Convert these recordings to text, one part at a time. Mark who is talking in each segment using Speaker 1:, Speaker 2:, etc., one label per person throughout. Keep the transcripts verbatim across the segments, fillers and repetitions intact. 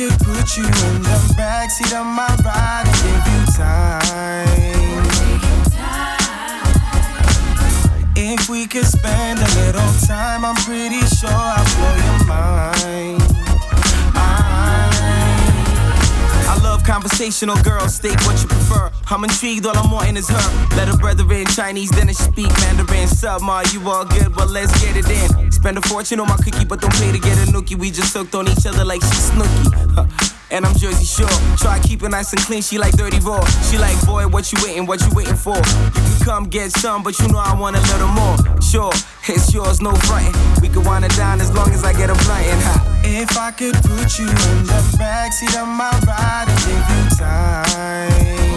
Speaker 1: could put you in the backseat of my ride and give you time. If we could spend a little time, I'm pretty sure I'll blow your mind. I love conversational girls, state what you prefer. I'm intrigued, all I'm wanting is her. Let her brother in Chinese, then I speak Mandarin. Sup, ma, you all good? Well, let's get it in. Spend a fortune on my cookie, but don't pay to get a nookie. We just hooked on each other like she's Snooki. Huh. And I'm Jersey Shore. Try keep it nice and clean, she like dirty raw. She like, boy, what you waiting, what you waiting for? You can come get some, but you know I want a little more. Sure, it's yours, no frontin'. We can wind it down as long as I get a blunt in hot. If I could put you in the backseat of my ride and give you time.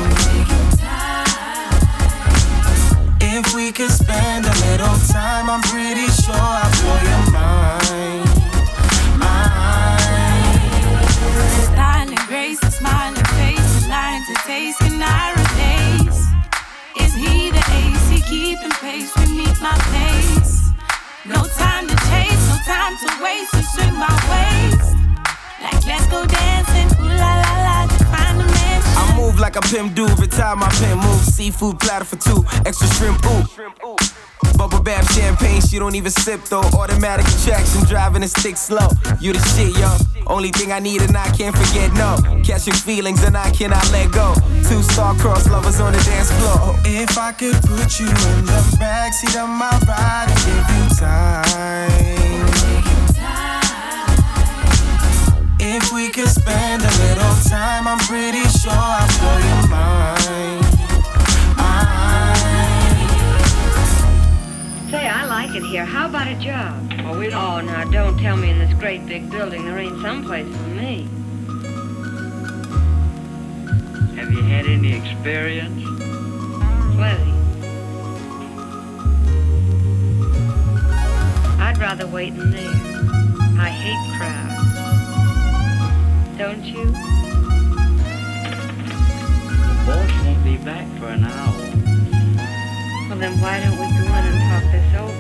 Speaker 1: If we could spend a little time, I'm pretty sure I'll blow your mind.
Speaker 2: Style and grace, a smiling face, a line to taste, can I replace? Is he the ace? He keeping pace, we meet my pace. No time to chase, no time to waste, you swing my waist. Like let's go dancing, ooh la la la, to find a mansion.
Speaker 1: I move like a pimp do, retire my pimp move. Seafood platter for two, extra shrimp, ooh. Bubble bath champagne, she don't even sip though. Automatic attraction, driving a stick slow. You the shit, yo. Only thing I need and I can't forget, no. Catching feelings and I cannot let go. Two star-crossed lovers on the dance floor. If I could put you in the backseat of my ride and give you time. If we could spend a little time, I'm pretty sure I'll blow your mind.
Speaker 3: Say, I like it here. How about a job? Oh, we don't. Oh, now don't tell me in this great big building there ain't someplace for me.
Speaker 4: Have you had any experience?
Speaker 3: Plenty. I'd rather wait in there. I hate crowds. Don't you?
Speaker 4: The boss won't be back for an hour.
Speaker 3: Well, then why don't we go in and talk this over?